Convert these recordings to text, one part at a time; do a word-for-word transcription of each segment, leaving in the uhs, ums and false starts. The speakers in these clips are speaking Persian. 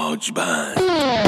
لاجبند.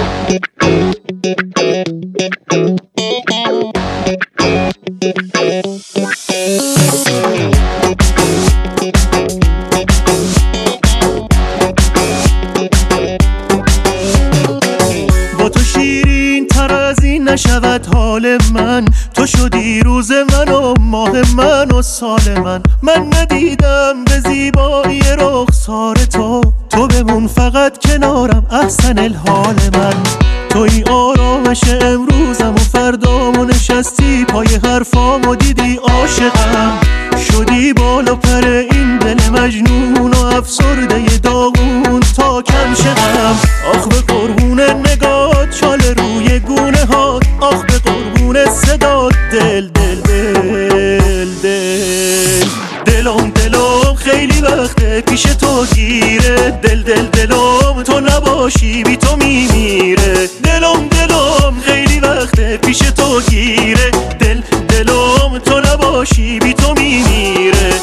با تو شیرین تر از این نشود حال من، تو شدی روز من و ماه من و سال من. من ندیدم به زیبایی رخسار تو، تو بمون فقط کنارم احسن الحال من. توی آرامش امروزم و فردامو نشستی پای حرفام و دیدی عاشقم. شدی بالا پر این دل مجنون و افسرده داغون تا کم شدم. آخ به قربون نگات چال روی گونه ها، آخ به قربون صدات دل دل دل دل دلم دلم خیلی وقته پیش تو گیره، دل دل دلم تو نباشی بی تو میمیره. دلم دلم خیلی وقته پیش تو گیره، دل دلم تو نباشی بی تو میمیره.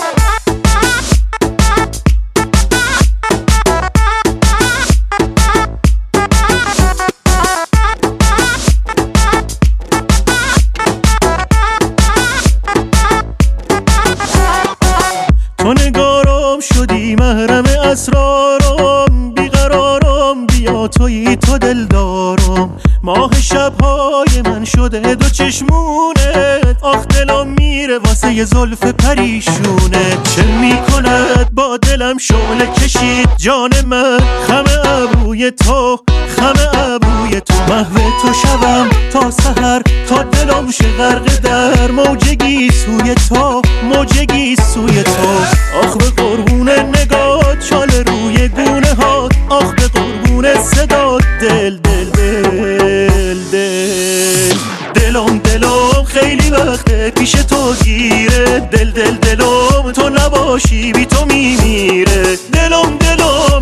تو نگارم شدی محرم اسرارم، بیقرارم بیا تویی تو دلدارم. ماه شبهای من شده دو چشمونت، آخ دلم میره واسه ی زلف پریشونت. چه میکند با دلم شعله کشید جان من، خم ابروی تو خم ابروی تو. محو تو شبم تا سحر تا دلم شه غرق در موجگی سوی تو موجگی سوی تو. آخ به قربون نگات چال روی گونه ها، آخ به قربون صدات دل دل دل دل دلم دلم خیلی وقته پیش تو گیره، دل دل دلم تو نباشی بی تو میمیره. دلم دلم